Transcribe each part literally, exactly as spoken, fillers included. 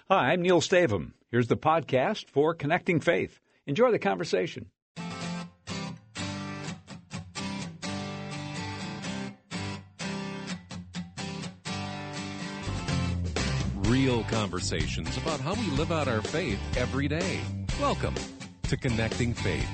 Hi, I'm Neil Stavum. Here's the podcast for Connecting Faith. Enjoy the conversation. Real conversations about how we live out our faith every day. Welcome to Connecting Faith.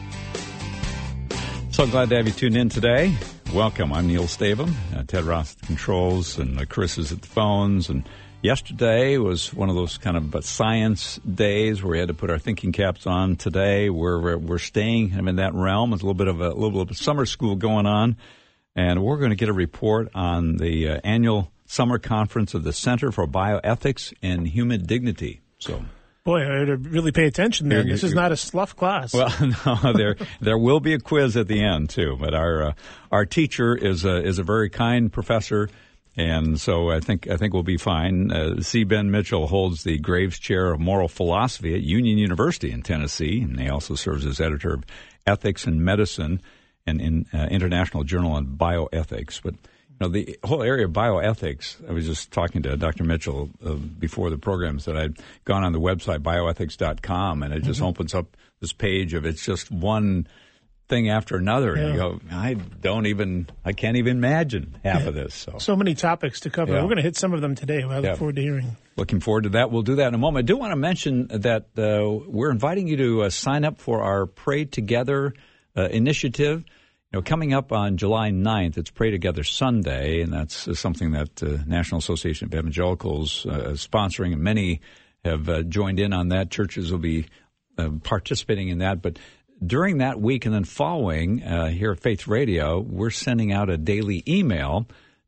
So glad to have you tuned in today. Welcome. I'm Neil Stavum. Uh, Ted Ross at the controls, and uh, Chris is at the phones. And yesterday was one of those kind of uh, science days where we had to put our thinking caps on. Today we're we're, we're staying kind of in that realm. There's a little bit of a, a little bit of summer school going on, and we're going to get a report on the uh, annual summer conference of the Center for Bioethics and Human Dignity. So. Boy, I had to really pay attention there. You're, this is not a slough class. Well, no, there there will be a quiz at the end too. But our uh, our teacher is a is a very kind professor, and so I think I think we'll be fine. Uh, C. Ben Mitchell holds the Graves Chair of Moral Philosophy at Union University in Tennessee, and he also serves as editor of Ethics in Medicine and in uh, International Journal on Bioethics. But you know, the whole area of bioethics, I was just talking to Doctor Mitchell uh, before the programs that I'd gone on the website, bioethics dot com, and it just mm-hmm. opens up this page of it's just one thing after another. Yeah. And you go, I don't even, I can't even imagine half yeah. of this. So. so many topics to cover. Yeah. We're going to hit some of them today. I look yeah. forward to hearing. Looking forward to that. We'll do that in a moment. I do want to mention that uh, we're inviting you to uh, sign up for our Pray Together uh, initiative. You know, coming up on July ninth, it's Pray Together Sunday, and that's uh, something that the uh, National Association of Evangelicals uh, is sponsoring, and many have uh, joined in on that. Churches will be uh, participating in that. But during that week and then following, uh, here at Faith Radio, we're sending out a daily email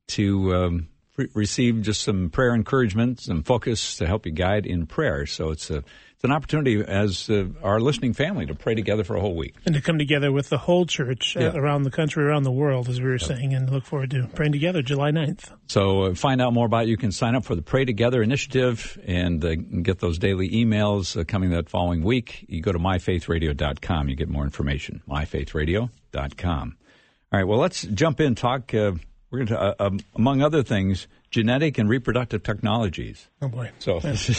to um, re- receive just some prayer encouragement, some focus to help you guide in prayer. So it's a It's an opportunity as uh, our listening family to pray together for a whole week. And to come together with the whole church yeah. uh, around the country, around the world, as we were yeah. saying, and look forward to praying together July ninth. So uh, find out more about it. You can sign up for the Pray Together initiative and uh, get those daily emails uh, coming that following week. You go to my faith radio dot com. You get more information, my faith radio dot com. All right, well, let's jump in and talk. Uh, we're going to, uh, um, among other things, genetic and reproductive technologies. Oh boy! So,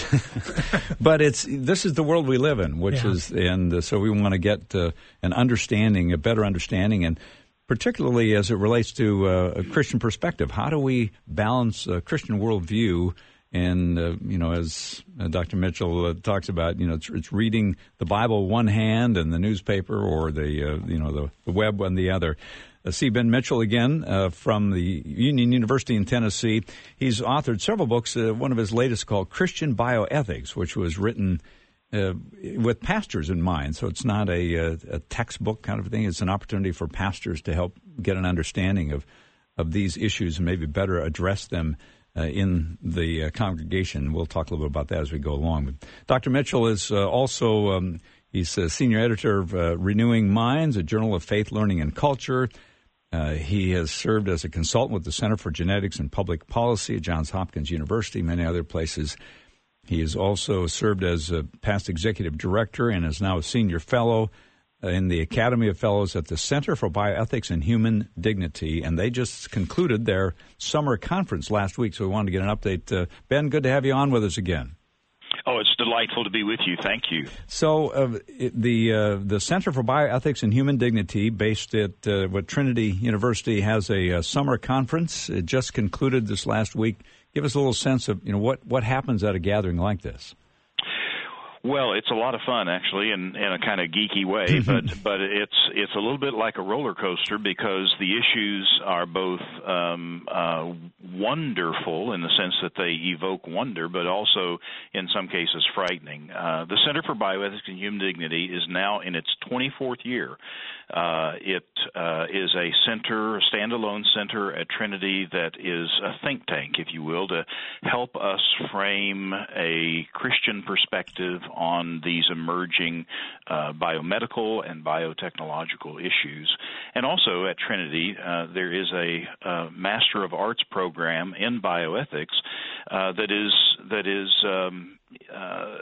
but it's this is the world we live in, which yeah. is, and uh, so we want to get uh, an understanding, a better understanding, and particularly as it relates to uh, a Christian perspective. How do we balance a Christian worldview? And uh, you know, as uh, Doctor Mitchell uh, talks about, you know, it's, it's reading the Bible one hand and the newspaper or the uh, you know the, the web on the other. Uh, C. Ben Mitchell, again, uh, from the Union University in Tennessee. He's authored several books, uh, one of his latest called Christian Bioethics, which was written uh, with pastors in mind. So it's not a, a, a textbook kind of thing. It's an opportunity for pastors to help get an understanding of, of these issues and maybe better address them uh, in the uh, congregation. We'll talk a little bit about that as we go along. But Doctor Mitchell is uh, also, um, he's a senior editor of uh, Renewing Minds, a journal of faith, learning, and culture. Uh, he has served as a consultant with the Center for Genetics and Public Policy at Johns Hopkins University, many other places. He has also served as a past executive director and is now a senior fellow in the Academy of Fellows at the Center for Bioethics and Human Dignity. And they just concluded their summer conference last week, so we wanted to get an update. Uh, Ben, good to have you on with us again. Oh, it's delightful to be with you. Thank you. So uh, the uh, the Center for Bioethics and Human Dignity, based at uh, what Trinity University, has a, a summer conference. It just concluded this last week. Give us a little sense of you know what, what happens at a gathering like this. Well, it's a lot of fun, actually, in, in a kind of geeky way, but but it's it's a little bit like a roller coaster because the issues are both um, uh, wonderful in the sense that they evoke wonder, but also in some cases frightening. Uh, the Center for Bioethics and Human Dignity is now in its twenty-fourth year. Uh, it uh, is a center, a standalone center at Trinity that is a think tank, if you will, to help us frame a Christian perspective on these emerging uh, biomedical and biotechnological issues. And also at Trinity, uh, there is a uh, Master of Arts program in bioethics uh, that is that is um, uh,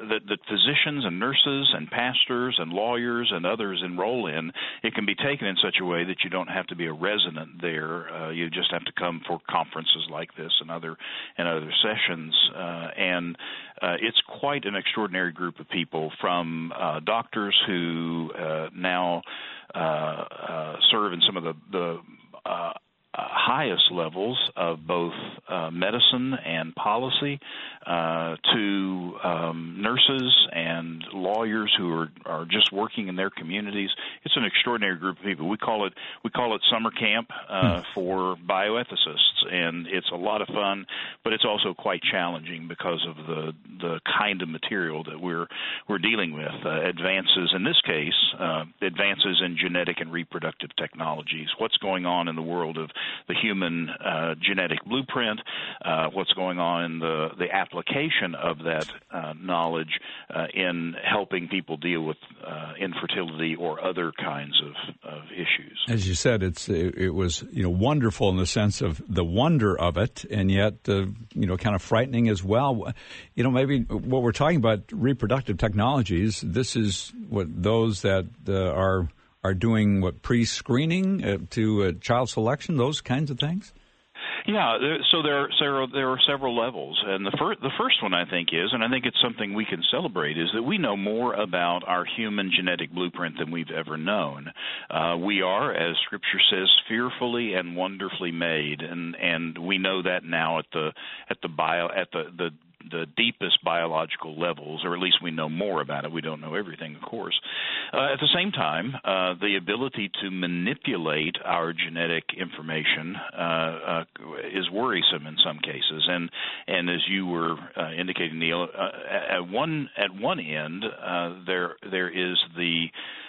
that, that physicians and nurses and pastors and lawyers and others enroll in. It can be taken in such a way that you don't have to be a resident there. Uh, you just have to come for conferences like this and other and other sessions. Uh, and uh, it's quite an extraordinary group of people, from uh, doctors who uh, now uh, uh, serve in some of the the uh, Uh, highest levels of both uh, medicine and policy, uh, to um, nurses and lawyers who are, are just working in their communities. It's an extraordinary group of people. We call it we call it summer camp uh, for bioethicists, and it's a lot of fun, but it's also quite challenging because of the the kind of material that we're we're dealing with. Uh, advances in this case, uh, advances in genetic and reproductive technologies. What's going on in the world of the human uh, genetic blueprint, uh, what's going on in the, the application of that uh, knowledge uh, in helping people deal with uh, infertility or other kinds of, of issues. As you said, it's it, it was you know wonderful in the sense of the wonder of it, and yet uh, you know kind of frightening as well. You know, maybe what we're talking about, reproductive technologies. This is what those that uh, are. are doing what, pre-screening uh, to uh, child selection, those kinds of things? Yeah, so there are several, there are several levels, and the first the first one I think is, and I think it's something we can celebrate, is that we know more about our human genetic blueprint than we've ever known. Uh, we are, as Scripture says, fearfully and wonderfully made, and and we know that now at the at the bio at the the the deepest biological levels, or at least we know more about it. We don't know everything, of course. Uh, at the same time, uh, the ability to manipulate our genetic information uh, uh, is worrisome in some cases. And and as you were uh, indicating, Neil, uh, at one at one end, uh, there there is the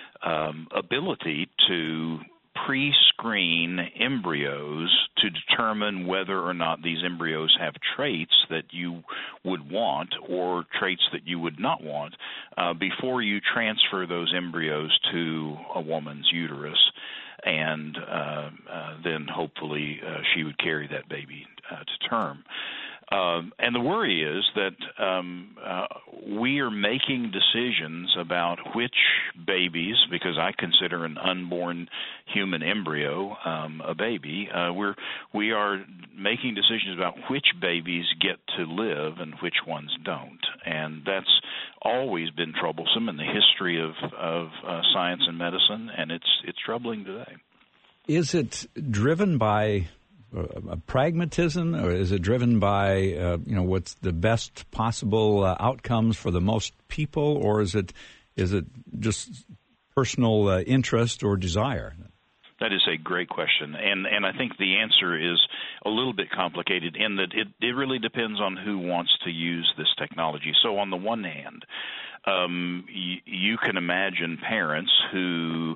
um, ability to pre-screen embryos to determine whether or not these embryos have traits that you would want or traits that you would not want uh, before you transfer those embryos to a woman's uterus. And uh, uh, then hopefully uh, she would carry that baby uh, to term. Um, and the worry is that um, uh, we are making decisions about which babies, because I consider an unborn human embryo um, a baby, uh, we're we are making decisions about which babies get to live and which ones don't, and that's always been troublesome in the history of of uh, science and medicine, and it's it's troubling today. Is it driven by a pragmatism, or is it driven by uh, you know what's the best possible uh, outcomes for the most people, or is it is it just personal uh, interest or desire? That is a great question, and and I think the answer is a little bit complicated in that it, it really depends on who wants to use this technology. So on the one hand, um, y- you can imagine parents who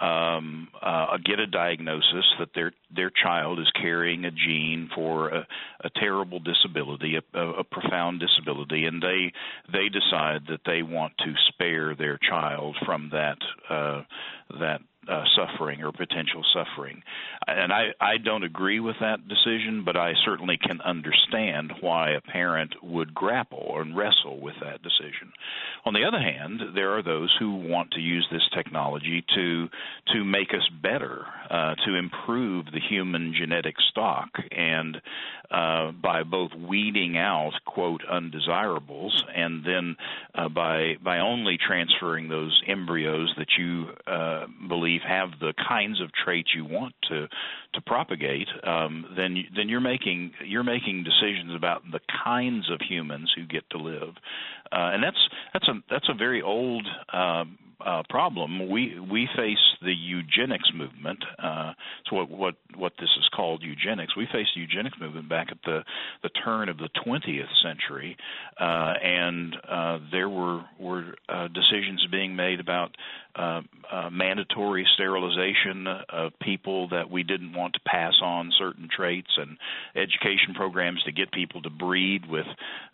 um, uh, get a diagnosis that their their child is carrying a gene for a, a terrible disability, a, a, a profound disability, and they they decide that they want to spare their child from that uh, that. Uh, suffering or potential suffering. And I, I don't agree with that decision, but I certainly can understand why a parent would grapple and wrestle with that decision. On the other hand, there are those who want to use this technology to to make us better, uh, to improve the human genetic stock, and uh, by both weeding out, quote, undesirables, and then uh, by by only transferring those embryos that you uh, believe have the kinds of traits you want to to propagate, um, then you, then you're making you're making decisions about the kinds of humans who get to live, uh, and that's that's a that's a very old uh, uh, problem. We we face the eugenics movement. Uh, so what what what this is called, eugenics. We faced the eugenics movement back at the the turn of the twentieth century, uh, and uh, there were were uh, decisions being made about Uh, uh, mandatory sterilization of people that we didn't want to pass on certain traits, and education programs to get people to breed with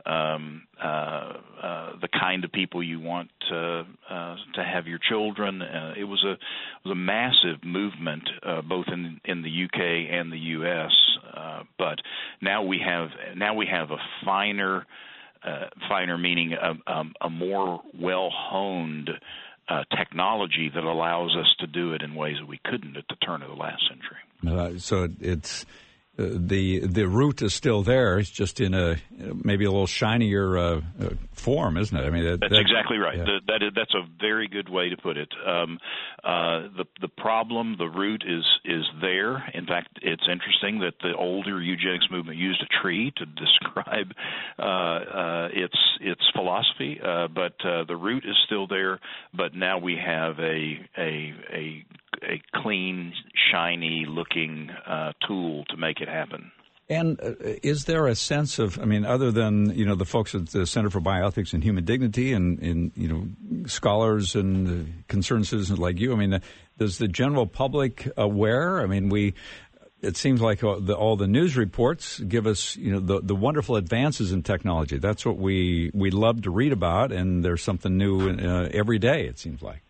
um, uh, uh, the kind of people you want to, uh, to have your children. Uh, it was a it was a massive movement, uh, both in in the U K and the U S. Uh, but now we have now we have a finer uh, finer meaning a, um, a more well-honed uh, technology that allows us to do it in ways that we couldn't at the turn of the last century. Uh, so it's uh, the the root is still there. It's just in a maybe a little shinier uh, uh, form, isn't it? I mean, that, that's that, exactly right. Yeah. The, that is, that's a very good way to put it. Um, uh, the the problem, the root is is there. In fact, it's interesting that the older eugenics movement used a tree to describe uh, uh, its its philosophy, uh, but uh, the root is still there. But now we have a a a a clean, shiny-looking uh, tool to make it happen. And uh, is there a sense of, I mean, other than, you know, the folks at the Center for Bioethics and Human Dignity and, and you know, scholars and uh, concerned citizens like you, I mean, uh, does the general public aware? I mean, we, it seems like all the, all the news reports give us, you know, the, the wonderful advances in technology. That's what we, we love to read about, and there's something new uh, every day, it seems like.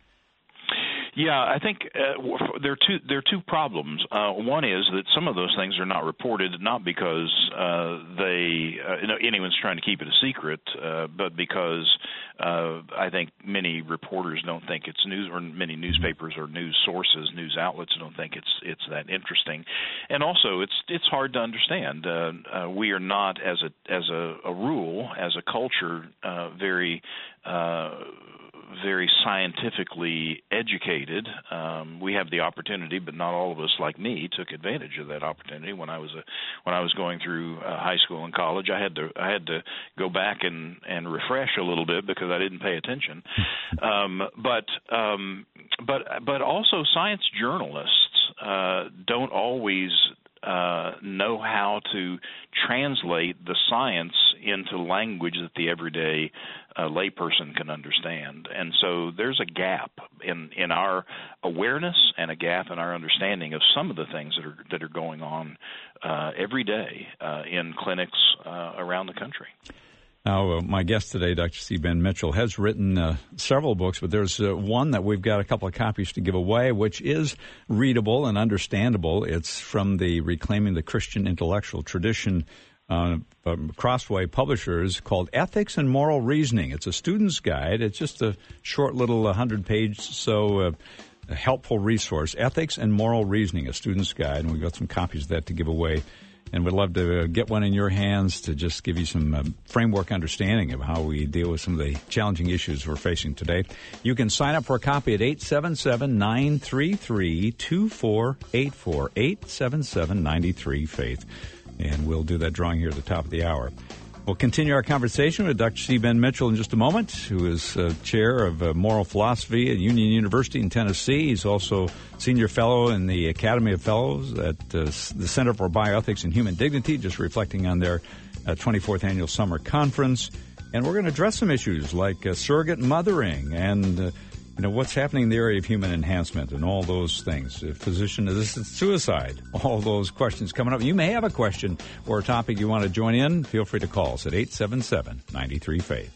Yeah, I think uh, there are two there are two problems. Uh, one is that some of those things are not reported, not because uh, they uh, you know, anyone's trying to keep it a secret, uh, but because uh, I think many reporters don't think it's news, or many newspapers or news sources, news outlets don't think it's it's that interesting, and also it's it's hard to understand. Uh, uh, we are not, as a as a, a rule, as a culture, uh, very uh, very scientifically educated. Um, we have the opportunity, but not all of us, like me, took advantage of that opportunity. When I was a, when I was going through uh, high school and college, I had to I had to go back and, and refresh a little bit because I didn't pay attention. Um, but um, but but also science journalists uh, don't always Uh, know how to translate the science into language that the everyday uh, layperson can understand. And so there's a gap in, in our awareness and a gap in our understanding of some of the things that are that are going on uh, every day uh, in clinics uh, around the country. Now, uh, my guest today, Doctor C. Ben Mitchell, has written uh, several books, but there's uh, one that we've got a couple of copies to give away, which is readable and understandable. It's from the Reclaiming the Christian Intellectual Tradition uh, um, Crossway Publishers, called Ethics and Moral Reasoning. It's a student's guide. It's just a short little one hundred page so uh, a helpful resource, Ethics and Moral Reasoning, a student's guide, and we've got some copies of that to give away. And we'd love to get one in your hands to just give you some uh, framework understanding of how we deal with some of the challenging issues we're facing today. You can sign up for a copy at eight seven seven, nine three three, two four eight four, eight seven seven, nine three, FAITH. And we'll do that drawing here at the top of the hour. We'll continue our conversation with Doctor C. Ben Mitchell in just a moment, who is uh, chair of uh, moral philosophy at Union University in Tennessee. He's also senior fellow in the Academy of Fellows at uh, the Center for Bioethics and Human Dignity, just reflecting on their uh, twenty-fourth annual summer conference. And we're going to address some issues like uh, surrogate mothering and uh, you know, what's happening in the area of human enhancement and all those things. Uh, physician-assisted suicide, all those questions coming up. You may have a question or a topic you want to join in. Feel free to call us at eight seven seven, nine three, FAITH.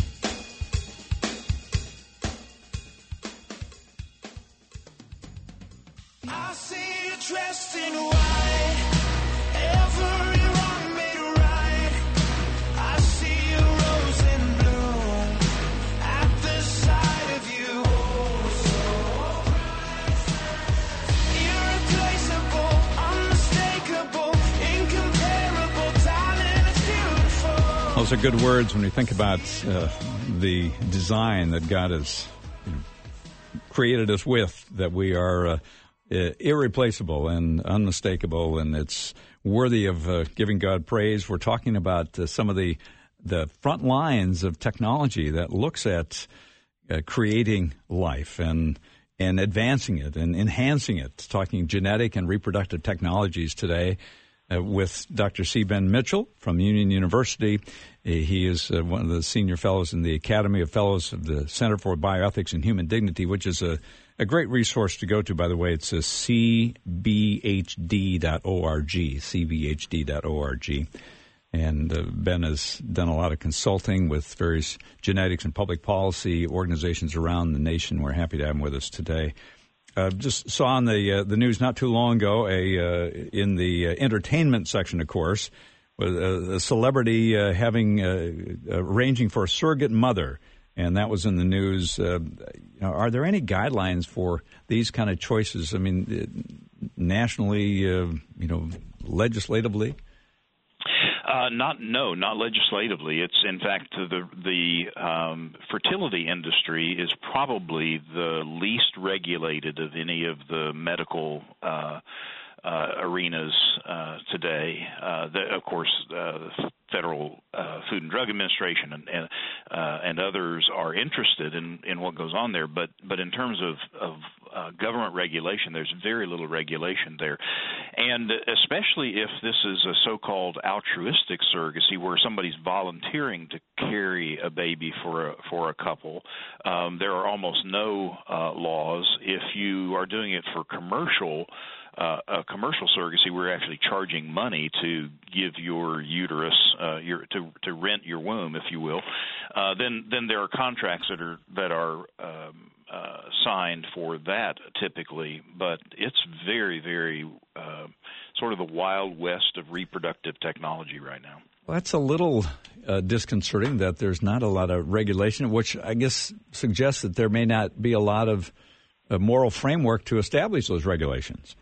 I see you dressed in white, every wrong made right. I see you rose in bloom at the sight of you. Irreplaceable, unmistakable, incomparable, darling, it's beautiful. Those are good words when we think about uh, the design that God has, you know, created us with, that we are uh, irreplaceable and unmistakable, and it's worthy of uh, giving God praise. We're talking about uh, some of the the front lines of technology that looks at uh, creating life and and advancing it and enhancing it. Talking genetic and reproductive technologies today uh, with Doctor C. Ben Mitchell from Union University. He is uh, one of the senior fellows in the Academy of Fellows of the Center for Bioethics and Human Dignity, which is a A great resource to go to, by the way. It's c b h d dot org, c b h d dot org. And uh, Ben has done a lot of consulting with various genetics and public policy organizations around the nation. We're happy to have him with us today. Uh, just saw on the uh, the news not too long ago, a uh, in the uh, entertainment section, of course, a, a celebrity uh, having uh, arranging for a surrogate mother, and that was in the news. Uh, are there any guidelines for these kind of choices? I mean, nationally, uh, you know, legislatively. Uh, not no, not legislatively. It's in fact the the um, fertility industry is probably the least regulated of any of the medical uh, uh, arenas uh, today. Uh, the, of course, uh, the Federal uh, Food and Drug Administration and and, uh, and others are interested in, in what goes on there, but but in terms of of uh, government regulation, there's very little regulation there, and especially if this is a so-called altruistic surrogacy where somebody's volunteering to carry a baby for a, for a couple, um, there are almost no uh, laws. If you are doing it for commercial. Uh, a commercial surrogacy, we're actually charging money to give your uterus, uh, your to to rent your womb, if you will. Uh, then then there are contracts that are that are um, uh, signed for that typically, but it's very very uh, sort of the wild west of reproductive technology right now. Well, that's a little uh, disconcerting that there's not a lot of regulation, which I guess suggests that there may not be a lot of uh, moral framework to establish those regulations.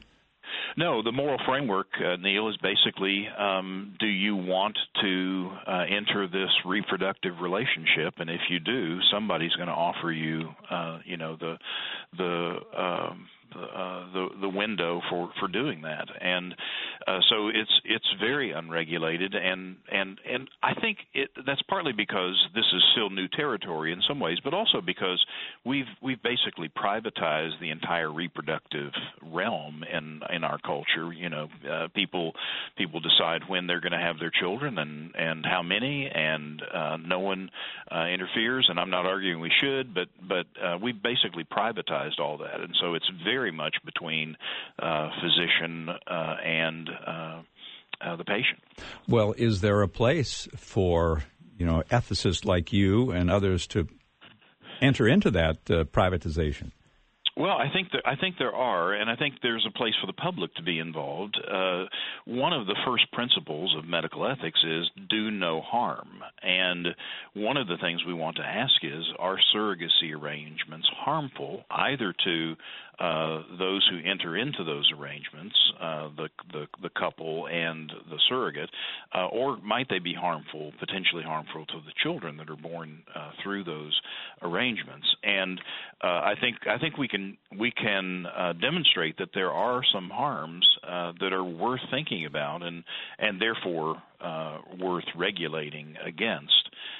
No, the moral framework, uh, Neil, is basically um, do you want to uh, enter this reproductive relationship? And if you do, somebody's going to offer you, uh, you know, the the um, uh, the the window for, for doing that. And uh, so it's it's very unregulated, and and and I think it, that's partly because this is still new territory in some ways, but also because we've we've basically privatized the entire reproductive realm in in our culture. You know, uh, people people decide when they're going to have their children and and how many, and uh, no one uh, interferes. And I'm not arguing we should, but but uh, we've basically privatized all that, and so it's very very much between uh, physician uh, and uh, uh, the patient. Well, is there a place for, you know, ethicists like you and others to enter into that uh, privatization? Well, I think that, I think there are, and I think there's a place for the public to be involved. Uh, one of the first principles of medical ethics is do no harm, and one of the things we want to ask is, are surrogacy arrangements harmful either to uh, those who enter into those arrangements, uh, the, the the couple and the surrogate, uh, or might they be harmful, potentially harmful to the children that are born uh, through those arrangements? And uh, I think I think we can we can uh, demonstrate that there are some harms uh, that are worth thinking about and and therefore uh, worth regulating against.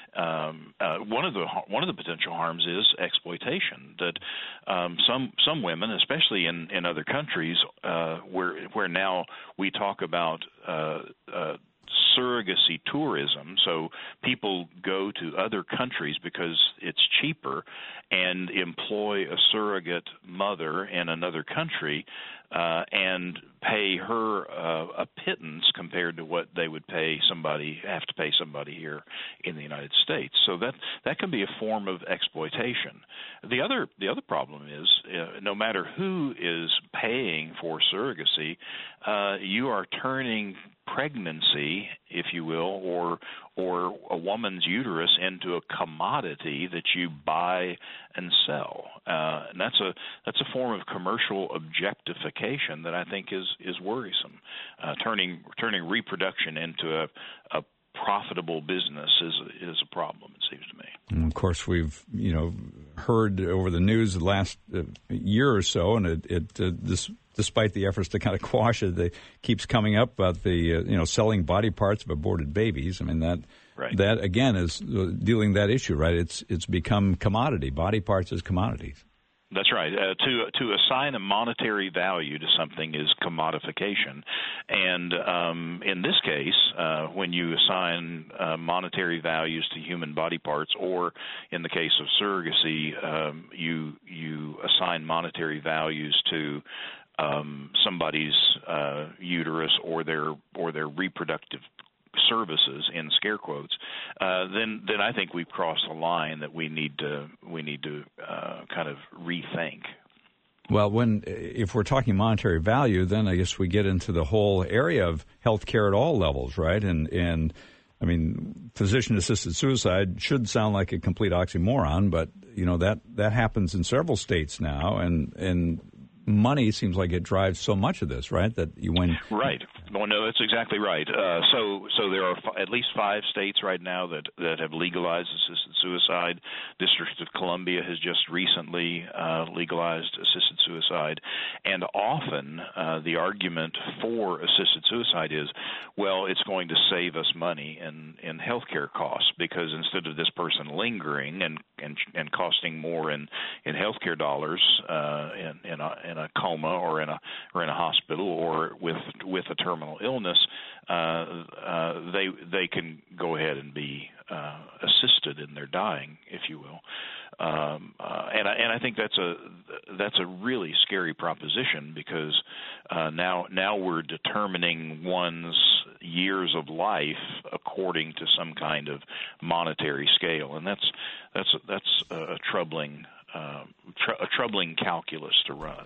Um, uh, one of the one of the potential harms is exploitation. That um, some some women, especially in, in other countries, uh, where where now we talk about uh, uh, surrogacy tourism, so people go to other countries because it's cheaper and employ a surrogate mother in another country uh, and pay her uh, a pittance compared to what they would pay somebody have to pay somebody here in the United States. So that that can be a form of exploitation. The other the other problem is uh, no matter who is paying for surrogacy, uh, you are turning pregnancy, if you will, or or a woman's uterus into a commodity that you buy and sell, uh, and that's a that's a form of commercial objectification that I think is is worrisome. Uh, turning turning reproduction into a, a profitable business is is a problem, it seems to me. And of course, we've you know heard over the news the last uh, year or so, and it, it uh, this. Despite the efforts to kind of quash it, it keeps coming up about the uh, you know selling body parts of aborted babies. I mean that right. that again is dealing that issue, right? It's it's become commodity. Body parts as commodities. That's right. Uh, to to assign a monetary value to something is commodification, and um, in this case, uh, when you assign uh, monetary values to human body parts, or in the case of surrogacy, um, you you assign monetary values to Um, somebody's uh, uterus or their or their reproductive services in scare quotes, uh, then then I think we've crossed a line that we need to we need to uh, kind of rethink. Well, when if we're talking monetary value, then I guess we get into the whole area of health care at all levels, right? And, and I mean, physician-assisted suicide should sound like a complete oxymoron, but, you know, that, that happens in several states now, and, and money seems like it drives so much of this, right? That you win. Right. Well, no, that's exactly right. Uh, so, so there are f- at least five states right now that, that have legalized assisted suicide. District of Columbia has just recently uh, legalized assisted suicide, and often uh, the argument for assisted suicide is, well, it's going to save us money in in healthcare costs, because instead of this person lingering and and, and costing more in in healthcare dollars uh, in in a, in a coma or in a or in a hospital or with with a terminal illness, uh, uh, they they can go ahead and be uh, assisted in their dying, if you will. Um, uh, and I, and I think that's a that's a really scary proposition, because uh, now now we're determining one's years of life according to some kind of monetary scale, and that's that's that's a troubling uh, tr- a troubling calculus to run.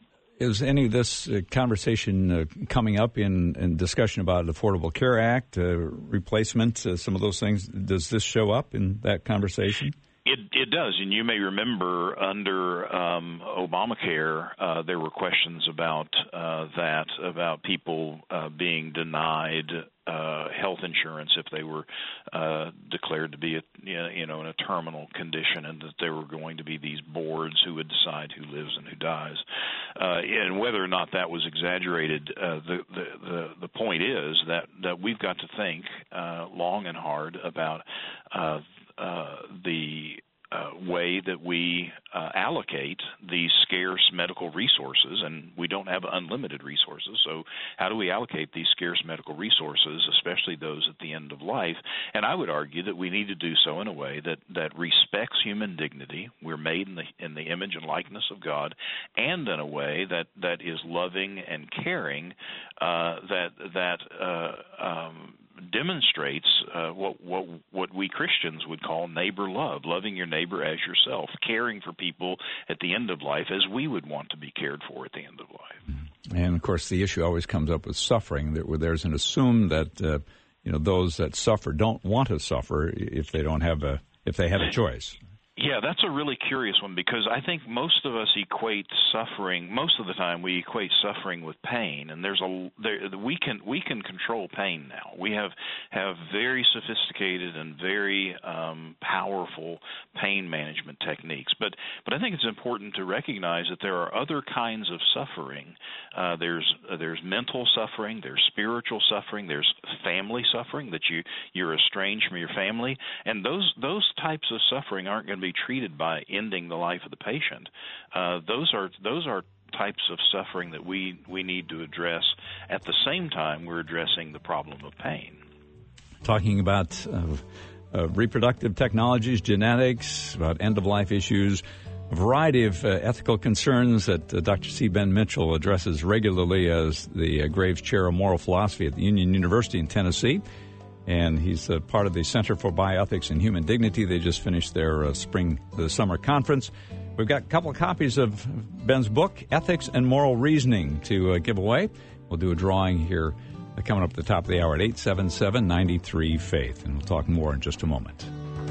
Is any of this uh, conversation uh, coming up in, in discussion about the Affordable Care Act, uh, replacement, uh, some of those things? Does this show up in that conversation? It, it does, and you may remember under um, Obamacare, uh, there were questions about uh, that, about people uh, being denied uh, health insurance if they were uh, declared to be, a, you know, in a terminal condition, and that there were going to be these boards who would decide who lives and who dies. Uh, and whether or not that was exaggerated, uh, the, the the the point is that that we've got to think uh, long and hard about Uh, Uh, the uh, way that we uh, allocate these scarce medical resources, and we don't have unlimited resources, so how do we allocate these scarce medical resources, especially those at the end of life? And I would argue that we need to do so in a way that, that respects human dignity. We're made in the in the image and likeness of God, and in a way that, that is loving and caring, uh, that that uh, um, demonstrates uh, what what what we Christians would call neighbor love, loving your neighbor as yourself, caring for people at the end of life as we would want to be cared for at the end of life. And of course, the issue always comes up with suffering. That where there's an assume that uh, you know those that suffer don't want to suffer if they don't have a if they have a choice. Yeah, that's a really curious one, because I think most of us equate suffering, most of the time we equate suffering with pain, and there's a there, we can we can control pain now. We have have very sophisticated and very um, powerful pain management techniques. But but I think it's important to recognize that there are other kinds of suffering. Uh, there's uh, there's mental suffering, there's spiritual suffering, there's family suffering, that you you're estranged from your family, and those those types of suffering aren't going to be treated by ending the life of the patient. Uh, those are those are types of suffering that we, we need to address at the same time we're addressing the problem of pain. Talking about uh, uh, reproductive technologies, genetics, about end-of-life issues, a variety of uh, ethical concerns that uh, Doctor C. Ben Mitchell addresses regularly as the uh, Graves Chair of Moral Philosophy at the Union University in Tennessee. And he's uh, part of the Center for Bioethics and Human Dignity. They just finished their uh, spring, the summer conference. We've got a couple of copies of Ben's book, Ethics and Moral Reasoning, to uh, give away. We'll do a drawing here uh, coming up at the top of the hour at eight seven seven, nine three, faith. And we'll talk more in just a moment.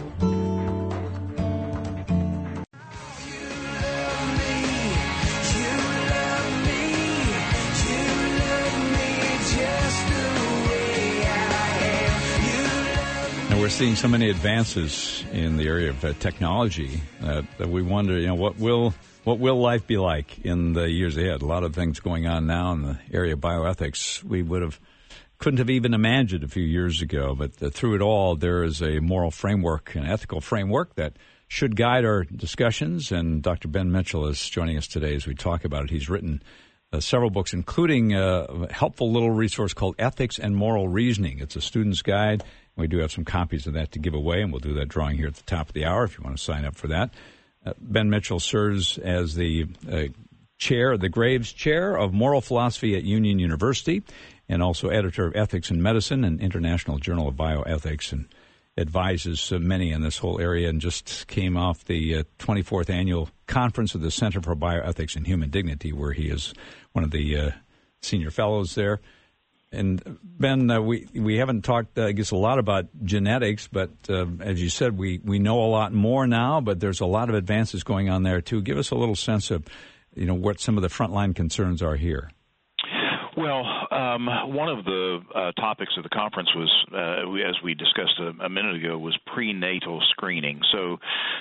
We're seeing so many advances in the area of uh, technology uh, that we wonder, you know, what will what will life be like in the years ahead? A lot of things going on now in the area of bioethics we would have couldn't have even imagined a few years ago. But uh, through it all, there is a moral framework, an ethical framework that should guide our discussions. And Doctor Ben Mitchell is joining us today as we talk about it. He's written uh, several books, including uh, a helpful little resource called Ethics and Moral Reasoning. It's a student's guide. We do have some copies of that to give away, and we'll do that drawing here at the top of the hour if you want to sign up for that. Uh, Ben Mitchell serves as the uh, chair, the Graves Chair of Moral Philosophy at Union University, and also editor of Ethics in Medicine and International Journal of Bioethics. And advises uh, many in this whole area and just came off the uh, twenty-fourth annual conference of the Center for Bioethics and Human Dignity, where he is one of the uh, senior fellows there. And Ben, uh, we we haven't talked, uh, I guess, a lot about genetics, but uh, as you said, we, we know a lot more now, but there's a lot of advances going on there, too. Give us a little sense of, you know, what some of the frontline concerns are here. Well, um, one of the uh, topics of the conference was, uh, as we discussed a, a minute ago, was prenatal screening. So,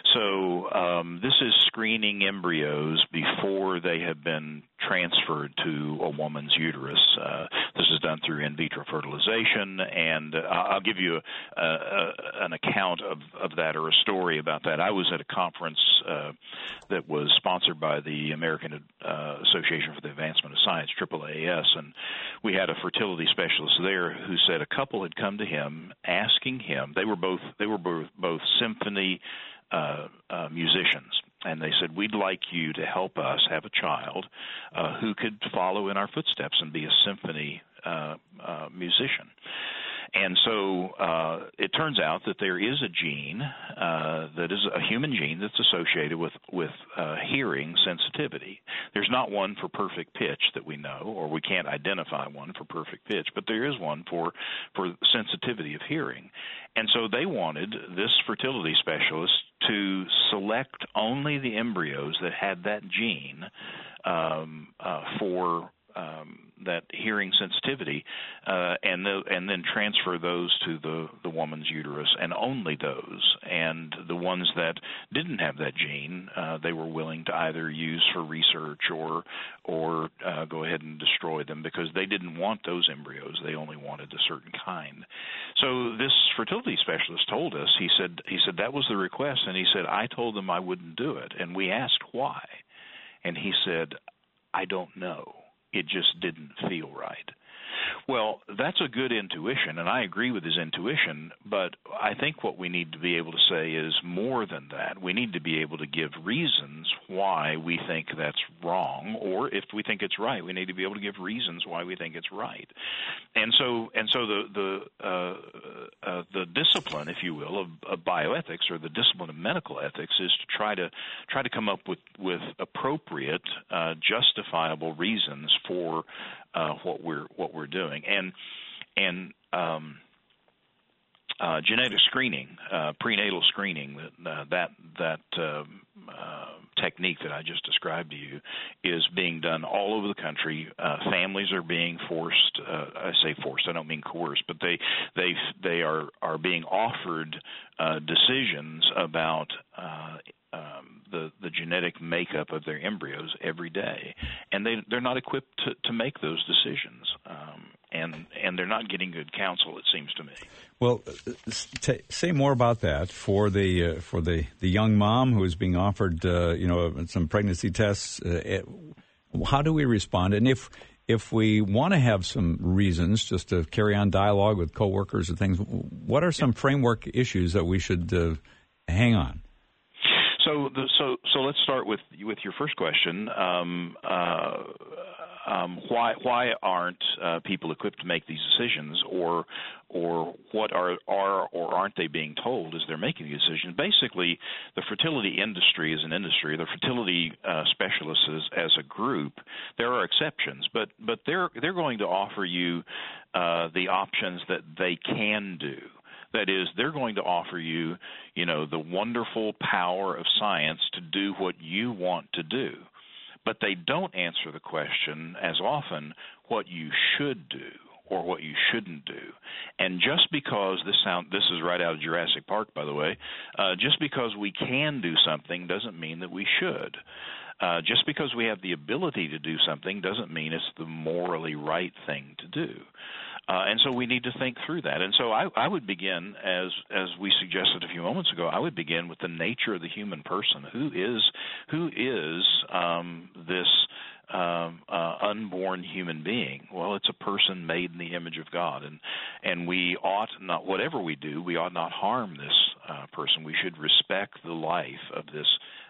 so um, this is screening embryos before they have been transferred to a woman's uterus. Uh, this is done through in vitro fertilization, and uh, I'll give you a, a, an account of, of that or a story about that. I was at a conference uh, that was sponsored by the American uh, Association for the Advancement of Science, triple A S, and we had a fertility specialist there who said a couple had come to him asking him. They were both they were both, both symphony uh, uh, musicians. And they said, we'd like you to help us have a child uh, who could follow in our footsteps and be a symphony uh, uh, musician. And so uh, it turns out that there is a gene uh, that is a human gene that's associated with, with uh, hearing sensitivity. There's not one for perfect pitch that we know, or we can't identify one for perfect pitch, but there is one for, for sensitivity of hearing. And so they wanted this fertility specialist to select only the embryos that had that gene um, uh, for um, that hearing sensitivity, uh, and the, and then transfer those to the, the woman's uterus, and only those. And the ones that didn't have that gene, uh, they were willing to either use for research or or uh, go ahead and destroy them because they didn't want those embryos. They only wanted a certain kind. So this fertility specialist told us, he said, he said that was the request, and he said, I told them I wouldn't do it. And we asked why. And he said, I don't know. It just didn't feel right. Well, that's a good intuition, and I agree with his intuition, but I think what we need to be able to say is more than that. We need to be able to give reasons why we think that's wrong, or if we think it's right, we need to be able to give reasons why we think it's right. And so and so the the uh, uh, the discipline, if you will, of, of bioethics, or the discipline of medical ethics, is to try to try to come up with, with appropriate, uh, justifiable reasons for uh, what we're what we're doing. And and um, uh, genetic screening, uh, prenatal screening, uh, that that uh, uh, technique that I just described to you is being done all over the country. Uh, families are being forced. Uh, I say forced. I don't mean coerced, but they they they are are being offered uh, decisions about Uh, Um, the, the genetic makeup of their embryos every day, and they, they're not equipped to, to make those decisions, um, and and they're not getting good counsel, it seems to me. Well, t- say more about that for the uh, for the, the young mom who is being offered, uh, you know, some pregnancy tests. Uh, how do we respond? And if if we want to have some reasons just to carry on dialogue with coworkers and things, what are some framework issues that we should uh, hang on? So, the, so, so let's start with with your first question. Um, uh, um, why why aren't uh, people equipped to make these decisions, or or what are are or aren't they being told as they're making the decision? Basically, the fertility industry is an industry. The fertility uh, specialists as, as a group, there are exceptions, but but they're they're going to offer you uh, the options that they can do. That is, they're going to offer you, you know, the wonderful power of science to do what you want to do. But they don't answer the question as often what you should do or what you shouldn't do. And just because this sound this is right out of Jurassic Park, by the way, uh, just because we can do something doesn't mean that we should. Uh, just because we have the ability to do something doesn't mean it's the morally right thing to do. Uh, and so we need to think through that. And so I, I would begin, as as we suggested a few moments ago, I would begin with the nature of the human person. Who is who is um, this um, uh, unborn human being? Well, it's a person made in the image of God, and and we ought not, whatever we do, we ought not harm this uh, person. We should respect the life of this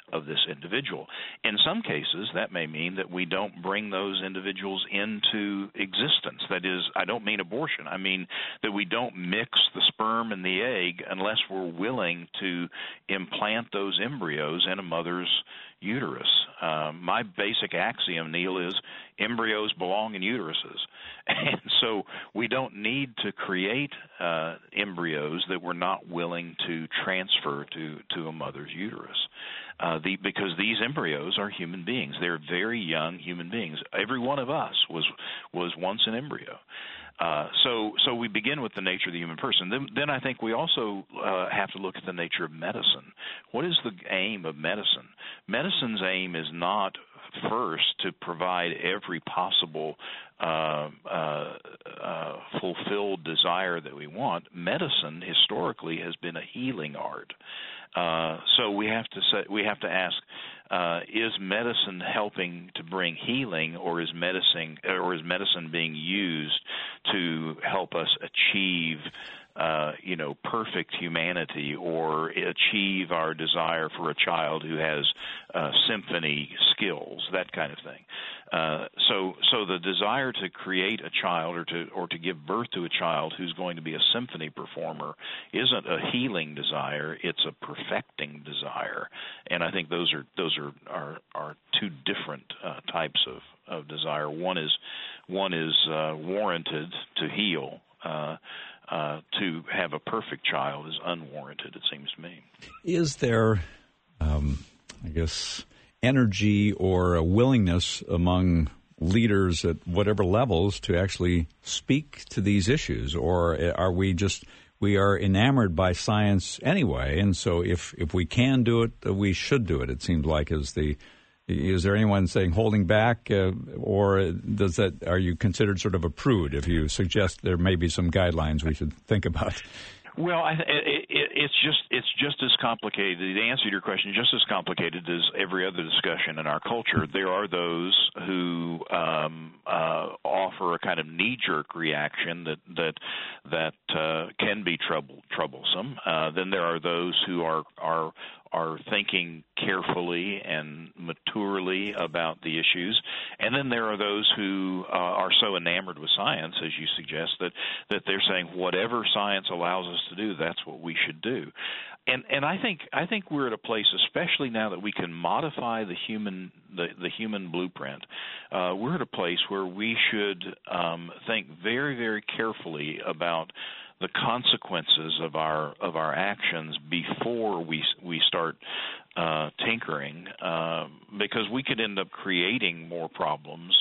of this individual. In some cases, that may mean that we don't bring those individuals into existence. That is, I don't mean abortion. I mean that we don't mix the sperm and the egg unless we're willing to implant those embryos in a mother's uterus. Um, my basic axiom, Neil, is embryos belong in uteruses. And so we don't need to create uh, embryos that we're not willing to transfer to, to a mother's uterus. Uh, the, because these embryos are human beings. They're very young human beings. Every one of us was was once an embryo. Uh, so so we begin with the nature of the human person. Then, then I think we also uh, have to look at the nature of medicine. What is the aim of medicine? Medicine's aim is not first to provide every possible uh, uh, uh, fulfilled desire that we want. Medicine historically has been a healing art. Uh, so we have to say, we have to ask: uh, is medicine helping to bring healing, or is medicine or is medicine being used to help us achieve, uh, you know, perfect humanity, or achieve our desire for a child who has uh, symphony skills, that kind of thing? Uh, so, so the desire to create a child or to or to give birth to a child who's going to be a symphony performer isn't a healing desire; it's a perfecting desire. And I think those are those are are, are two different uh, types of, of desire. One is one is uh, warranted to heal. Uh, uh, to have a perfect child is unwarranted, it seems to me. Is there, um, I guess, energy or a willingness among leaders at whatever levels to actually speak to these issues, or are we just we are enamored by science anyway, and so if if we can do it, we should do it? It seems like is the is there anyone saying holding back, uh, or does that are you considered sort of a prude if you suggest there may be some guidelines we should think about? Well, I, it, it, it's just it's just as complicated. The answer to your question is just as complicated as every other discussion in our culture. There are those who um, uh, offer a kind of knee-jerk reaction that that that uh, can be trouble, troublesome. Uh, then there are those who are are are thinking carefully and maturely about the issues. And then there are those who uh, are so enamored with science, as you suggest, that, that they're saying whatever science allows us to do, that's what we should do. And and I think I think we're at a place, especially now that we can modify the human the, the human blueprint, uh, we're at a place where we should um, think very, very carefully about the consequences of our of our actions before we we start uh, tinkering, uh, because we could end up creating more problems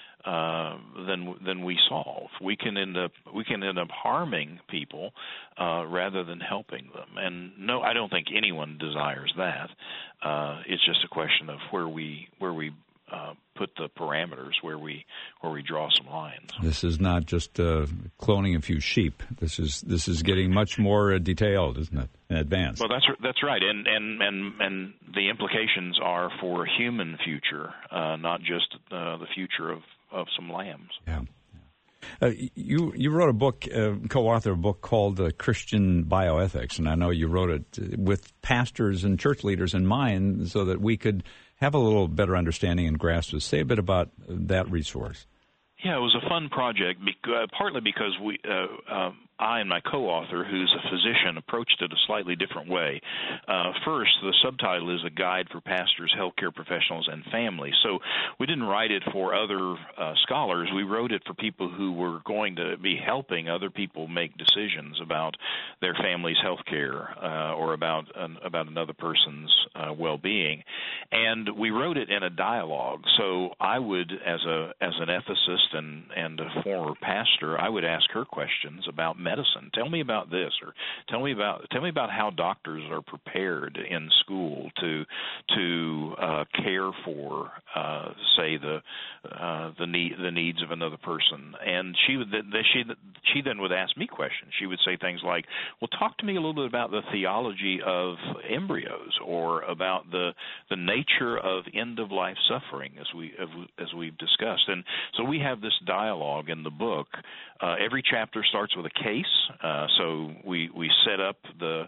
uh, than than we solve. We can end up we can end up harming people uh, rather than helping them. And no, I don't think anyone desires that. Uh, it's just a question of where we where we. Uh, put the parameters where we where we draw some lines. This is not just uh, cloning a few sheep. This is this is getting much more uh, detailed, isn't it? In advance. Well, that's that's right, and and and and the implications are for a human future, uh, not just uh, the future of, of some lambs. Yeah. Uh, you you wrote a book, uh, co-authored a book called uh, Christian Bioethics, and I know you wrote it with pastors and church leaders in mind so that we could have a little better understanding and grasp it. Say a bit about that resource. Yeah, it was a fun project, because, partly because we, uh, um, I and my co-author, who's a physician, approached it a slightly different way. Uh, first, the subtitle is A Guide for Pastors, Healthcare Professionals, and Families. So we didn't write it for other uh, scholars. We wrote it for people who were going to be helping other people make decisions about their family's health care uh, or about an, about another person's uh, well-being. And we wrote it in a dialogue. So I would, as a as an ethicist and, and a former pastor, I would ask her questions about medicine. Tell me about this, or tell me about tell me about how doctors are prepared in school to to uh, care for, uh, say, the uh, the need the needs of another person. And she would she she then would ask me questions. She would say things like, "Well, talk to me a little bit about the theology of embryos, or about the the nature of end of life suffering, as we as we've discussed." And so we have this dialogue in the book. Uh, every chapter starts with a case, uh, so we we set up the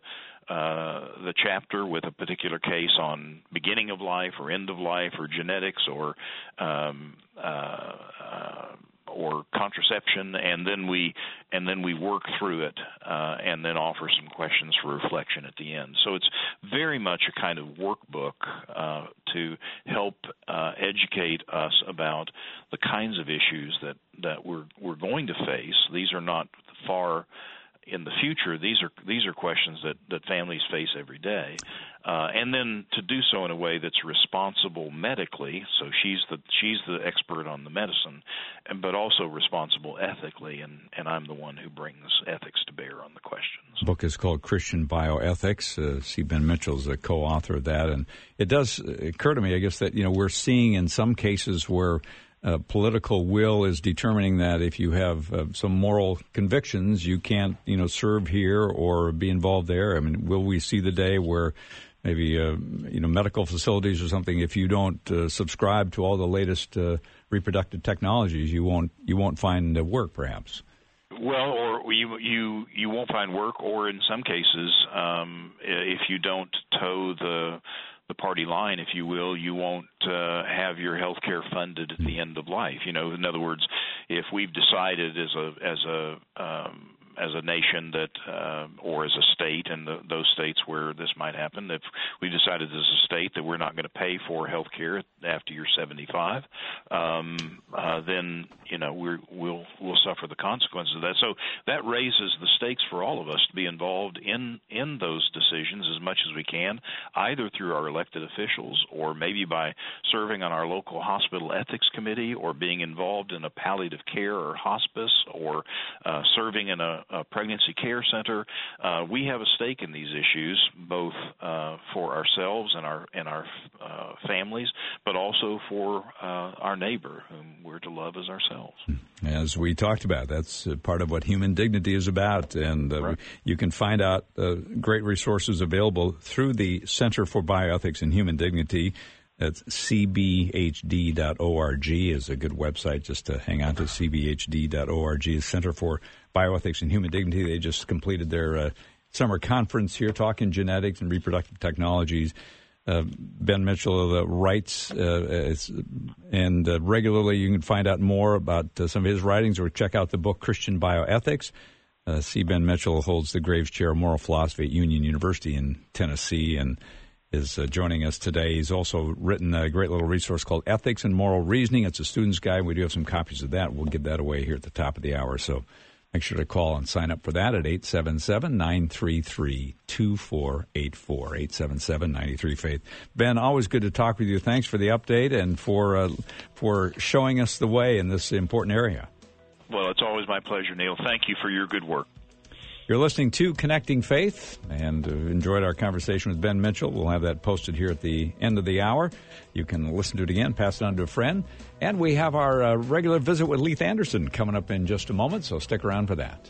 uh, the chapter with a particular case on beginning of life or end of life or genetics or um, uh, uh, or contraception, and then we and then we work through it, uh, and then offer some questions for reflection at the end. So it's very much a kind of workbook uh, to help uh, educate us about the kinds of issues that, that we're we're going to face. These are not far in the future. These are these are questions that, that families face every day, uh, and then to do so in a way that's responsible medically. So she's the she's the expert on the medicine, and, but also responsible ethically, and, and I'm the one who brings ethics to bear on the questions. The book is called Christian Bioethics. Uh, C. Ben Mitchell is a co-author of that, and it does occur to me, I guess, that you know we're seeing in some cases where Uh, political will is determining that if you have uh, some moral convictions, you can't, you know, serve here or be involved there. I mean, will we see the day where maybe, uh, you know, medical facilities or something, if you don't uh, subscribe to all the latest uh, reproductive technologies, you won't you won't find uh, work, perhaps? Well, or you you you won't find work, or in some cases, um, if you don't toe the the party line, if you will, you won't uh, have your health care funded at the end of life. You know, in other words, if we've decided as a as a um, as a nation that, uh, or as a state, and the, those states where this might happen, if we decided as a state that we're not going to pay for health care after you're seventy-five, um, uh, then you know we're, we'll we'll suffer the consequences of that. So that raises the stakes for all of us to be involved in in those decisions as much as we can, either through our elected officials or maybe by serving on our local hospital ethics committee, or being involved in a palliative care or hospice, or uh, serving in a a pregnancy care center. Uh, we have a stake in these issues, both uh, for ourselves and our and our uh, families, but also for uh, our neighbor, whom we're to love as ourselves. As we talked about, that's part of what human dignity is about, and uh, right. you can find out uh, great resources available through the Center for Bioethics and Human Dignity. That's c b h d dot org is a good website just to hang on to. c b h d dot org is Center for Bioethics and Human Dignity. They just completed their uh, summer conference here talking genetics and reproductive technologies. Uh, Ben Mitchell uh, writes, uh, and uh, regularly you can find out more about uh, some of his writings, or check out the book Christian Bioethics. Uh, C. Ben Mitchell holds the Graves Chair of Moral Philosophy at Union University in Tennessee, and is uh, joining us today. He's also written a great little resource called Ethics and Moral Reasoning. It's a student's guide. We do have some copies of that. We'll give that away here at the top of the hour. So make sure to call and sign up for that at eight seven seven, nine three three, two four eight four, eight seven seven, nine three, faith. Ben, always good to talk with you. Thanks for the update and for uh, for showing us the way in this important area. Well, it's always my pleasure, Neil. Thank you for your good work. You're listening to Connecting Faith, and uh, enjoyed our conversation with Ben Mitchell. We'll have that posted here at the end of the hour. You can listen to it again, pass it on to a friend. And we have our uh, regular visit with Leith Anderson coming up in just a moment, so stick around for that.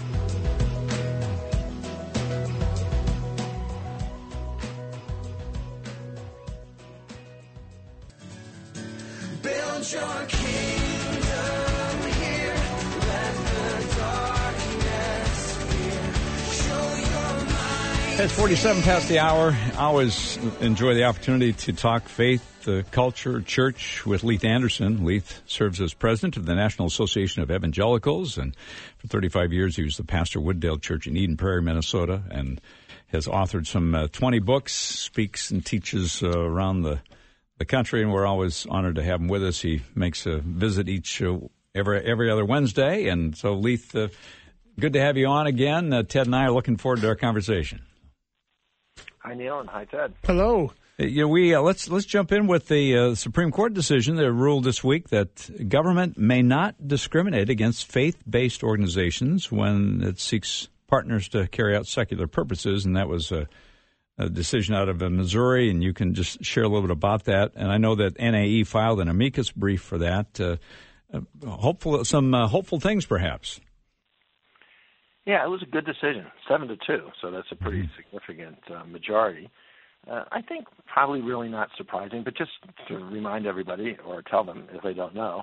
Build your kingdom here, let the darkness fear, show your mind. It's forty-seven past the hour. I always enjoy the opportunity to talk faith, uh, culture, church with Leith Anderson. Leith serves as president of the National Association of Evangelicals, and for thirty-five years he was the pastor of Wooddale Church in Eden Prairie, Minnesota, and has authored some uh, twenty books, speaks and teaches uh, around the the country, and we're always honored to have him with us. He makes a visit each uh, every every other Wednesday, and so Leith, uh, good to have you on again. Uh, Ted and I are looking forward to our conversation. Hi, Neil, and hi, Ted. Hello. Uh, you know, we uh, let's let's jump in with the uh, Supreme Court decision that ruled this week that government may not discriminate against faith-based organizations when it seeks partners to carry out secular purposes, and that was a. A decision out of Missouri, and you can just share a little bit about that. And I know that N A E filed an amicus brief for that. Uh, uh, hopeful, some uh, hopeful things, perhaps. Yeah, it was a good decision, seven to two. So that's a pretty Mm-hmm. significant uh, majority. Uh, I think probably really not surprising, but just to remind everybody or tell them if they don't know,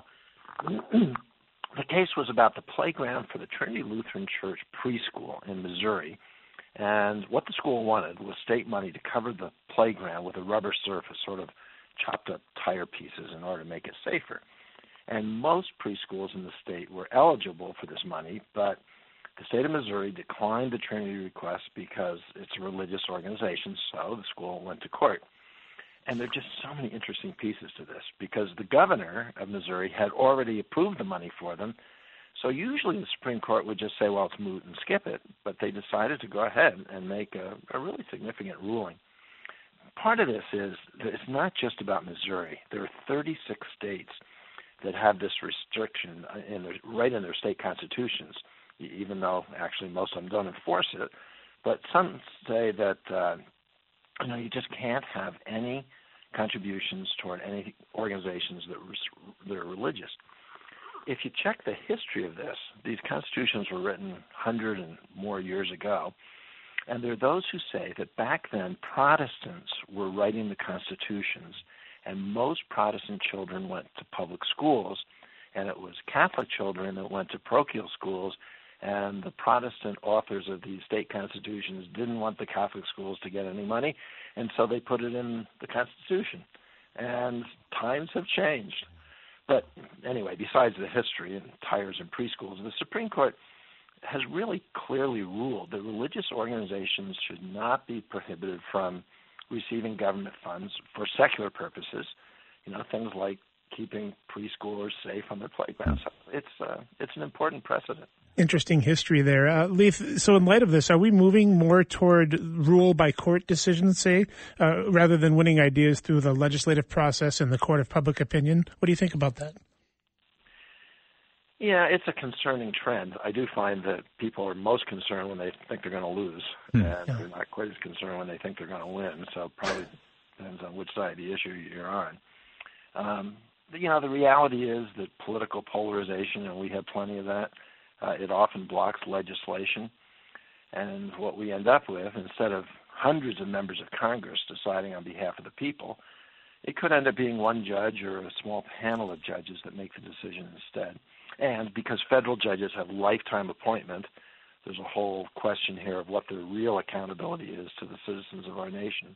the case was about the playground for the Trinity Lutheran Church preschool in Missouri. And what the school wanted was state money to cover the playground with a rubber surface, sort of chopped up tire pieces in order to make it safer. And most preschools in the state were eligible for this money, but the state of Missouri declined the Trinity request because it's a religious organization, so the school went to court. And there are just so many interesting pieces to this, because the governor of Missouri had already approved the money for them. So usually the Supreme Court would just say, well, it's moot and skip it, but they decided to go ahead and make a, a really significant ruling. Part of this is that it's not just about Missouri. There are thirty-six states that have this restriction in their, right in their state constitutions, even though actually most of them don't enforce it. But some say that uh, you know you just can't have any contributions toward any organizations that, res- that are religious. If you check the history of this, these constitutions were written one hundred and more years ago, and there are those who say that back then Protestants were writing the constitutions, and most Protestant children went to public schools, and it was Catholic children that went to parochial schools, and the Protestant authors of these state constitutions didn't want the Catholic schools to get any money, and so they put it in the Constitution. And times have changed. But anyway, besides the history and tires and preschools, the Supreme Court has really clearly ruled that religious organizations should not be prohibited from receiving government funds for secular purposes, you know, things like keeping preschoolers safe on their playgrounds. It's uh, it's an important precedent. Interesting history there. Uh, Leith, so in light of this, are we moving more toward rule by court decisions, say, uh, rather than winning ideas through the legislative process and the court of public opinion? What do you think about that? Yeah, it's a concerning trend. I do find that people are most concerned when they think they're going to lose, hmm. and yeah. they're not quite as concerned when they think they're going to win, so probably depends on which side of the issue you're on. Um, you know, the reality is that political polarization, and we have plenty of that, Uh, it often blocks legislation, and what we end up with, instead of hundreds of members of Congress deciding on behalf of the people, it could end up being one judge or a small panel of judges that make the decision instead. And because federal judges have lifetime appointment, there's a whole question here of what their real accountability is to the citizens of our nation.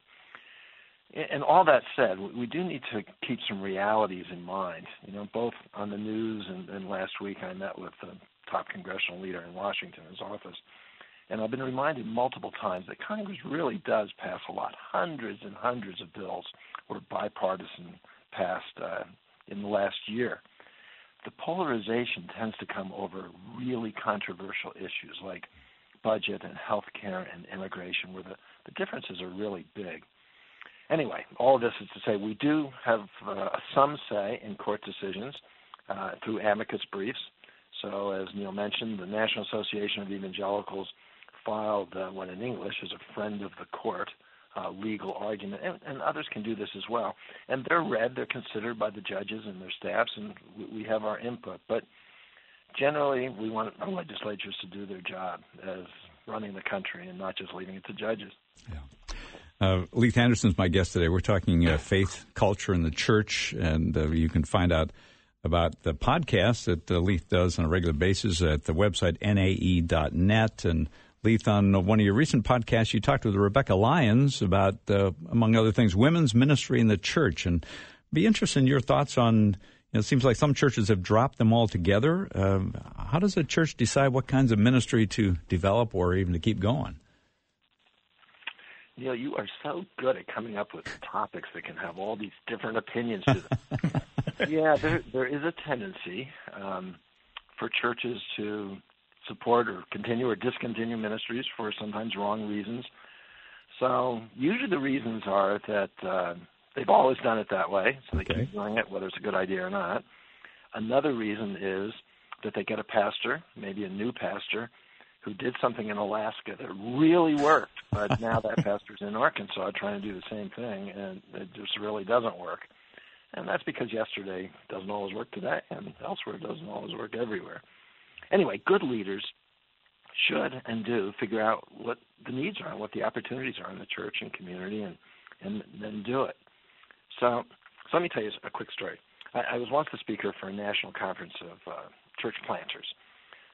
And all that said, we do need to keep some realities in mind. You know, both on the news and, and last week I met with the top congressional leader in Washington, his office, and I've been reminded multiple times that Congress really does pass a lot. Hundreds and hundreds of bills were bipartisan passed uh, in the last year. The polarization tends to come over really controversial issues like budget and health care and immigration, where the, the differences are really big. Anyway, all of this is to say we do have uh, some say in court decisions uh, through amicus briefs. So as Neil mentioned, the National Association of Evangelicals filed uh, what in English is a friend of the court uh, legal argument, and, and others can do this as well. And they're read, they're considered by the judges and their staffs, and we, we have our input. But generally, we want our legislatures to do their job as running the country and not just leaving it to judges. Yeah. Uh, Leith Anderson's my guest today. We're talking uh, faith, culture, and the church, and uh, you can find out about the podcast that uh, Leith does on a regular basis at the website N A E dot net. And Leith, on one of your recent podcasts, you talked with Rebecca Lyons about, uh, among other things, women's ministry in the church. And be interested in your thoughts on, you know, it seems like some churches have dropped them altogether. Uh, how does a church decide what kinds of ministry to develop or even to keep going? Neil, you are so good at coming up with topics that can have all these different opinions to them. Yeah, there there is a tendency um, for churches to support or continue or discontinue ministries for sometimes wrong reasons. So usually the reasons are that uh, they've always done it that way, so they okay. keep doing it, whether it's a good idea or not. Another reason is that they get a pastor, maybe a new pastor, who did something in Alaska that really worked, but now that pastor's in Arkansas trying to do the same thing, and it just really doesn't work. And that's because yesterday doesn't always work today, and elsewhere doesn't always work everywhere. Anyway, good leaders should and do figure out what the needs are, what the opportunities are in the church and community, and, and then do it. So, so let me tell you a quick story. I, I was once the speaker for a national conference of uh, church planters.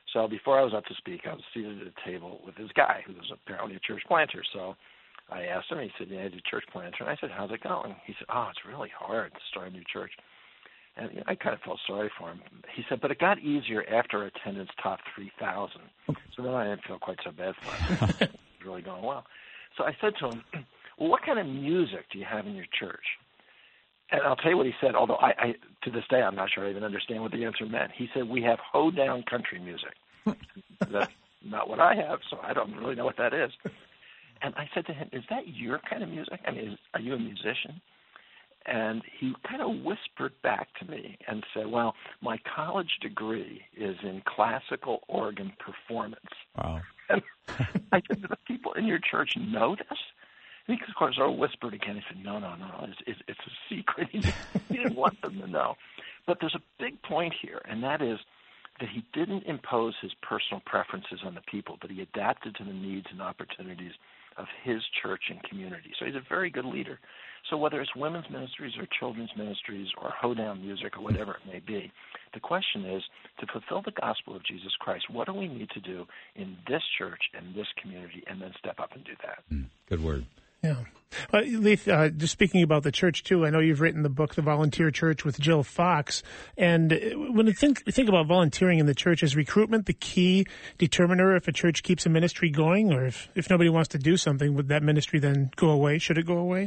So before I was up to speak, I was seated at a table with this guy who was apparently a church planter. So I asked him, he said, yeah, I do church planter. And I said, how's it going? He said, oh, it's really hard to start a new church. And you know, I kind of felt sorry for him. He said, but it got easier after attendance topped three thousand. So then I didn't feel quite so bad for him. It was really going well. So I said to him, well, what kind of music do you have in your church? And I'll tell you what he said, although I, I to this day I'm not sure I even understand what the answer meant. He said, we have hoedown country music. That's not what I have, so I don't really know what that is. And I said to him, is that your kind of music? I mean, is, are you a musician? And he kind of whispered back to me and said, well, my college degree is in classical organ performance. Wow. And I said, do the people in your church know this? And he, of course, Earl whispered again. He said, no, no, no, it's, it's, it's a secret. He didn't, he didn't want them to know. But there's a big point here, and that is that he didn't impose his personal preferences on the people, but he adapted to the needs and opportunities of his church and community. So he's a very good leader. So whether it's women's ministries or children's ministries or hoedown music or whatever it may be, the question is, to fulfill the gospel of Jesus Christ, what do we need to do in this church and this community, and then step up and do that. Mm, good word. Yeah. Well, Leith, uh, just speaking about the church, too, I know you've written the book, The Volunteer Church with Jill Fox. And when you think, think about volunteering in the church, is recruitment the key determiner if a church keeps a ministry going? Or if, if nobody wants to do something, would that ministry then go away? Should it go away?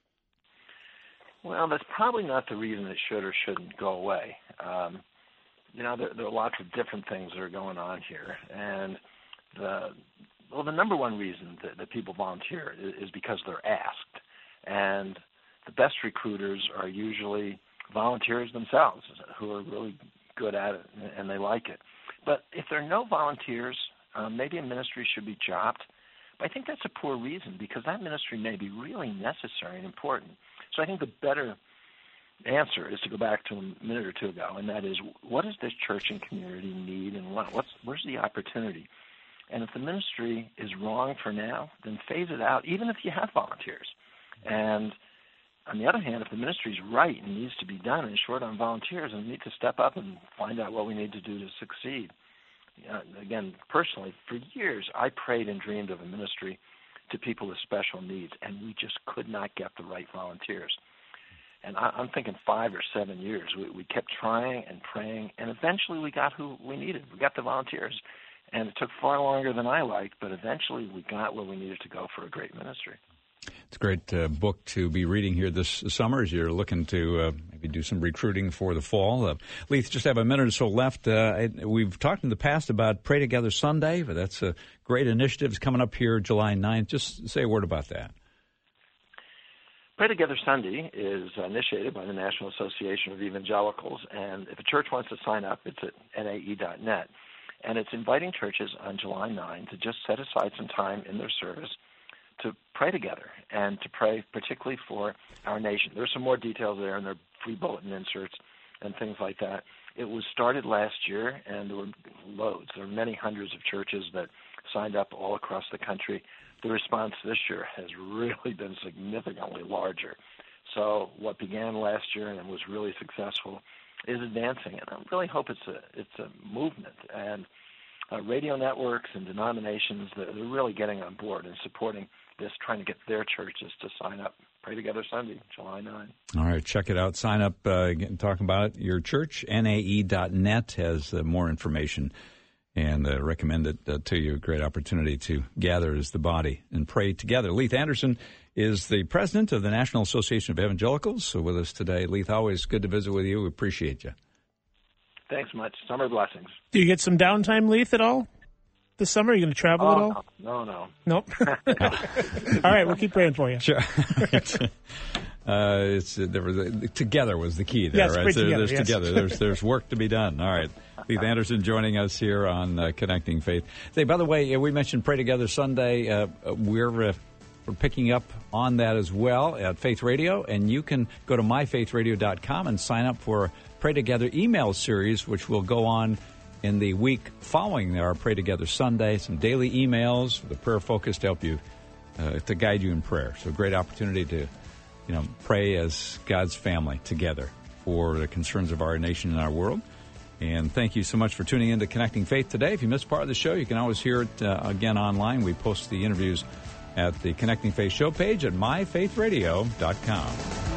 Well, that's probably not the reason it should or shouldn't go away. Um, you know, there, there are lots of different things that are going on here. And the Well, the number one reason that, that people volunteer is, is because they're asked. And the best recruiters are usually volunteers themselves who are really good at it and they like it. But if there are no volunteers, um, maybe a ministry should be chopped. But I think that's a poor reason because that ministry may be really necessary and important. So I think the better answer is to go back to a minute or two ago, and that is, what does this church and community need and what, what's, where's the opportunity? And if the ministry is wrong for now, then phase it out, even if you have volunteers. And on the other hand, if the ministry is right and needs to be done and short on volunteers, then we need to step up and find out what we need to do to succeed. Uh, again, personally, for years, I prayed and dreamed of a ministry to people with special needs, and we just could not get the right volunteers. And I, I'm thinking five or seven years. We, we kept trying and praying, and eventually we got who we needed. We got the volunteers. And it took far longer than I liked, but eventually we got where we needed to go for a great ministry. It's a great uh, book to be reading here this summer as you're looking to uh, maybe do some recruiting for the fall. Uh, Leith, just have a minute or so left. Uh, I, we've talked in the past about Pray Together Sunday, but that's a great initiative. It's coming up here July ninth. Just say a word about that. Pray Together Sunday is initiated by the National Association of Evangelicals, and if a church wants to sign up, it's at N A E dot net. And it's inviting churches on July ninth to just set aside some time in their service to pray together and to pray particularly for our nation. There's some more details there, and there are free bulletin inserts and things like that. It was started last year, and there were loads. There were many hundreds of churches that signed up all across the country. The response this year has really been significantly larger. So what began last year and was really successful is advancing, and I really hope it's a it's a movement. And uh, radio networks and denominations, they're, they're really getting on board and supporting this, trying to get their churches to sign up. Pray Together Sunday, July ninth. All right, check it out. Sign up, uh, get and talk about it. Your church, N A E dot net, has uh, more information, and uh, recommend it uh, to you. A great opportunity to gather as the body and pray together. Leith Anderson is the president of the National Association of Evangelicals. So with us today, Leith, always good to visit with you. We appreciate you. Thanks much. Summer blessings. Do you get some downtime, Leith, at all this summer? Are you going to travel oh, at all? No, no. no. Nope. All right, we'll keep praying for you. Sure. Uh, it's uh, there was uh, together was the key there, yes, right? So together, there's yes. together. There's there's work to be done. All right, Leith Anderson joining us here on uh, Connecting Faith. Say, by the way, we mentioned Pray Together Sunday. Uh, we're uh, we're picking up on that as well at Faith Radio, and you can go to my faith radio dot com and sign up for Pray Together email series, which will go on in the week following our Pray Together Sunday. Some daily emails with a prayer focus to help you uh, to guide you in prayer. So, great opportunity to. You know, pray as God's family together for the concerns of our nation and our world. And thank you so much for tuning in to Connecting Faith today. If you missed part of the show, you can always hear it uh, again online. We post the interviews at the Connecting Faith show page at my faith radio dot com.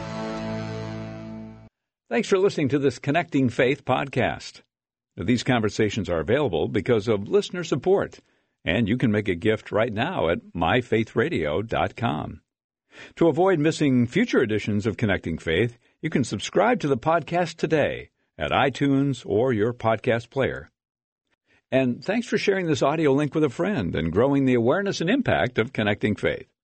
Thanks for listening to this Connecting Faith podcast. Now, these conversations are available because of listener support, and you can make a gift right now at my faith radio dot com. To avoid missing future editions of Connecting Faith, you can subscribe to the podcast today at iTunes or your podcast player. And thanks for sharing this audio link with a friend and growing the awareness and impact of Connecting Faith.